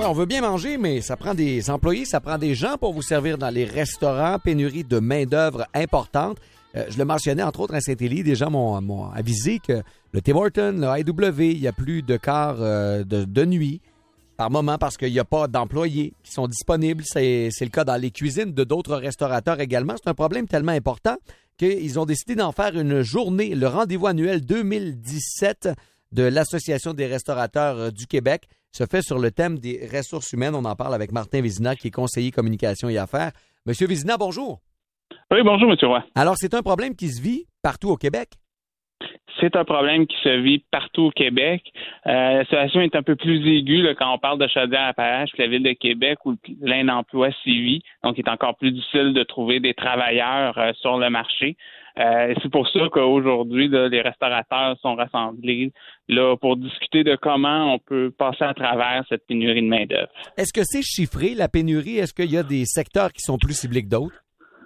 Oui, on veut bien manger, mais ça prend des employés, ça prend des gens pour vous servir dans les restaurants. Pénurie de main-d'œuvre importante. Je le mentionnais, entre autres, à Saint-Élie. Des gens m'ont avisé que le Tim Hortons, le IW, il n'y a plus de quart de nuit par moment parce qu'il n'y a pas d'employés qui sont disponibles. C'est le cas dans les cuisines de d'autres restaurateurs également. C'est un problème tellement important qu'ils ont décidé d'en faire une journée, le rendez-vous annuel 2017 de l'Association des restaurateurs du Québec se fait sur le thème des ressources humaines. On en parle avec Martin Vézina, qui est conseiller communication et affaires. Monsieur Vézina, bonjour. Oui, bonjour, M. Roy. Alors, c'est un problème qui se vit partout au Québec? C'est un problème qui se vit partout au Québec. La situation est un peu plus aiguë là, quand on parle de Chaudière-Appalaches, la ville de Québec, où plein d'emplois sévit. Donc, il est encore plus difficile de trouver des travailleurs sur le marché. C'est pour ça qu'aujourd'hui, là, les restaurateurs sont rassemblés là pour discuter de comment on peut passer à travers cette pénurie de main-d'œuvre. Est-ce que c'est chiffré, la pénurie? Est-ce qu'il y a des secteurs qui sont plus ciblés que d'autres?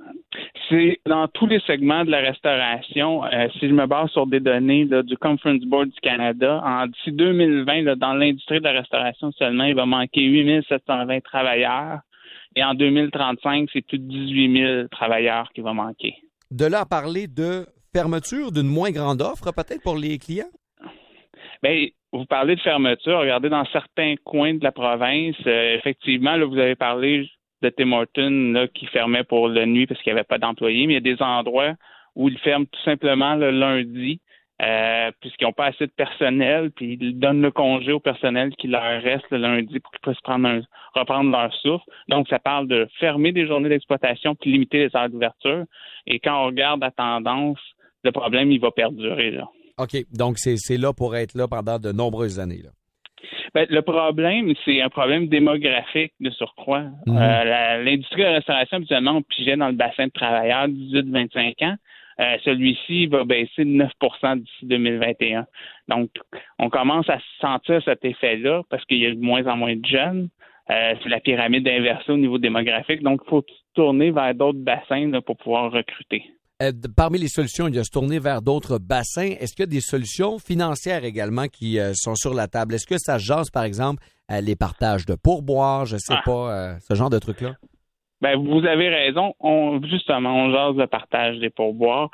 C'est dans tous les segments de la restauration. Si je me base sur des données là, du Conference Board du Canada, d'ici 2020, là, dans l'industrie de la restauration seulement, il va manquer 8 720 travailleurs. Et en 2035, c'est plus de 18 000 travailleurs qui vont manquer. De là à parler de fermeture, d'une moins grande offre peut-être pour les clients? Bien, vous parlez de fermeture. Regardez, dans certains coins de la province, effectivement, là, vous avez parlé de Tim Hortons là, qui fermait pour la nuit parce qu'il n'y avait pas d'employés, mais il y a des endroits où ils ferment tout simplement le lundi puisqu'ils n'ont pas assez de personnel, puis ils donnent le congé au personnel qui leur reste le lundi pour qu'ils puissent reprendre leur souffle. Donc, ça parle de fermer des journées d'exploitation puis limiter les heures d'ouverture. Et quand on regarde la tendance, le problème, il va perdurer, là. OK. Donc, c'est là pour être là pendant de nombreuses années, là. Ben, le problème, c'est un problème démographique de surcroît. L'industrie de la restauration, habituellement, on pigeait dans le bassin de travailleurs 18-25 ans. Celui-ci va baisser de 9 d'ici 2021. Donc, on commence à sentir cet effet-là parce qu'il y a de moins en moins de jeunes. C'est la pyramide inversée au niveau démographique. Donc, il faut tourner vers d'autres bassins là, pour pouvoir recruter. Parmi les solutions, il y a se tourner vers d'autres bassins. Est-ce qu'il y a des solutions financières également qui sont sur la table? Est-ce que ça jase, par exemple, les partages de pourboires, je sais pas, ce genre de trucs-là? Ben, vous avez raison. On jase le partage des pourboires.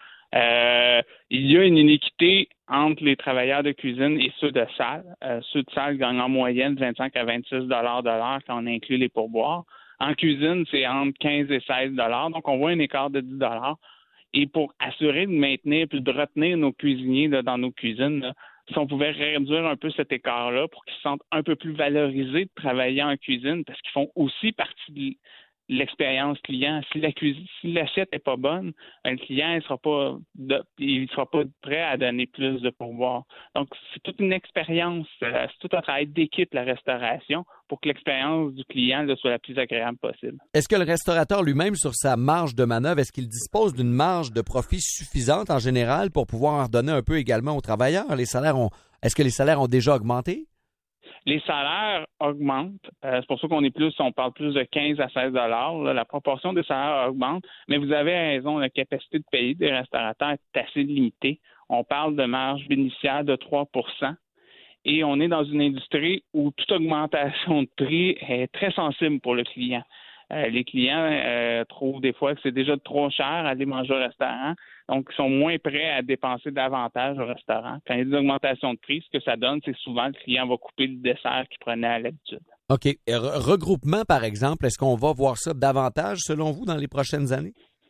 Il y a une inéquité entre les travailleurs de cuisine et ceux de salle. Ceux de salle gagnent en moyenne 25 à 26 $ de l'heure quand on inclut les pourboires. En cuisine, c'est entre 15 et 16 $. Donc, on voit un écart de 10 $. Et pour assurer de maintenir puis de retenir nos cuisiniers là, dans nos cuisines, là, si on pouvait réduire un peu cet écart-là pour qu'ils se sentent un peu plus valorisés de travailler en cuisine parce qu'ils font aussi partie de l'expérience client. Si l'assiette n'est pas bonne, le client il sera pas prêt à donner plus de pourboire. Donc, c'est toute une expérience, c'est tout un travail d'équipe, la restauration, pour que l'expérience du client là, soit la plus agréable possible. Est-ce que le restaurateur lui-même, sur sa marge de manœuvre, est-ce qu'il dispose d'une marge de profit suffisante en général pour pouvoir en donner un peu également aux travailleurs? Est-ce que les salaires ont déjà augmenté? Les salaires augmentent. C'est pour ça on parle plus de 15 à 16 $. La proportion des salaires augmente, mais vous avez raison, la capacité de payer des restaurateurs est assez limitée. On parle de marge bénéficiaire de 3 % et on est dans une industrie où toute augmentation de prix est très sensible pour le client. Les clients trouvent des fois que c'est déjà trop cher aller manger au restaurant, donc ils sont moins prêts à dépenser davantage au restaurant. Quand il y a des augmentations de prix, ce que ça donne, c'est souvent le client va couper le dessert qu'il prenait à l'habitude. OK. Regroupement, par exemple, est-ce qu'on va voir ça davantage, selon vous, dans les prochaines années?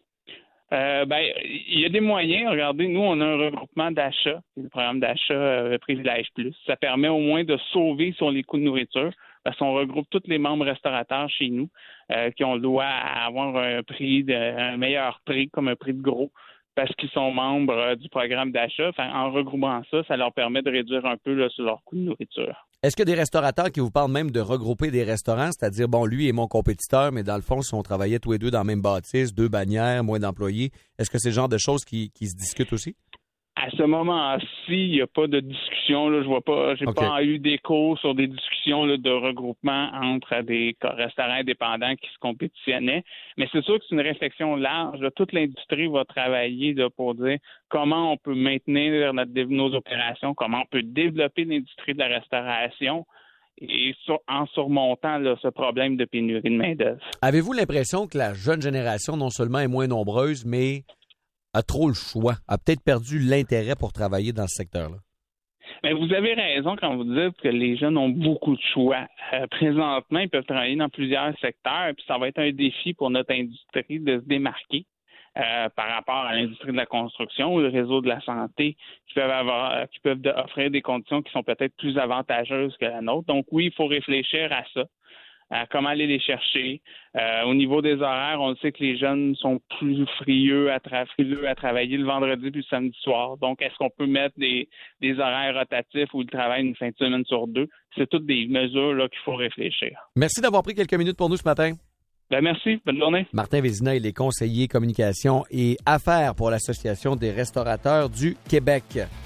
Il y a des moyens. Regardez, nous, on a un regroupement d'achat, le programme d'achat Privilège Plus. Ça permet au moins de sauver sur les coûts de nourriture parce qu'on regroupe tous les membres restaurateurs chez nous qui ont le droit à avoir un meilleur prix comme un prix de gros parce qu'ils sont membres du programme d'achat. Enfin, en regroupant ça, ça leur permet de réduire un peu là, sur leur coût de nourriture. Est-ce qu'il y a des restaurateurs qui vous parlent même de regrouper des restaurants, c'est-à-dire, bon, lui est mon compétiteur, mais dans le fond, si on travaillait tous les deux dans la même bâtisse, 2 bannières, moins d'employés, est-ce que c'est le genre de choses qui se discutent aussi? À ce moment-ci, il n'y a pas de discussion. Là, je vois pas. J'ai pas eu d'écho sur des discussions là, de regroupement entre des restaurants indépendants qui se compétitionnaient. Mais c'est sûr que c'est une réflexion large. Là, toute l'industrie va travailler là, pour dire comment on peut maintenir nos opérations, comment on peut développer l'industrie de la restauration en surmontant là, ce problème de pénurie de main-d'œuvre. Avez-vous l'impression que la jeune génération, non seulement est moins nombreuse, mais a trop le choix, a peut-être perdu l'intérêt pour travailler dans ce secteur-là? Mais vous avez raison quand vous dites que les jeunes ont beaucoup de choix. Présentement, ils peuvent travailler dans plusieurs secteurs, puis ça va être un défi pour notre industrie de se démarquer par rapport à l'industrie de la construction ou le réseau de la santé qui peuvent offrir des conditions qui sont peut-être plus avantageuses que la nôtre. Donc oui, il faut réfléchir à ça. À comment aller les chercher. Au niveau des horaires, on sait que les jeunes sont plus frileux à travailler le vendredi puis le samedi soir. Donc, est-ce qu'on peut mettre des horaires rotatifs où ils travaillent une fin de semaine sur 2? C'est toutes des mesures là, qu'il faut réfléchir. Merci d'avoir pris quelques minutes pour nous ce matin. Merci. Bonne journée. Martin Vézina, il est conseiller communication et affaires pour l'Association des restaurateurs du Québec.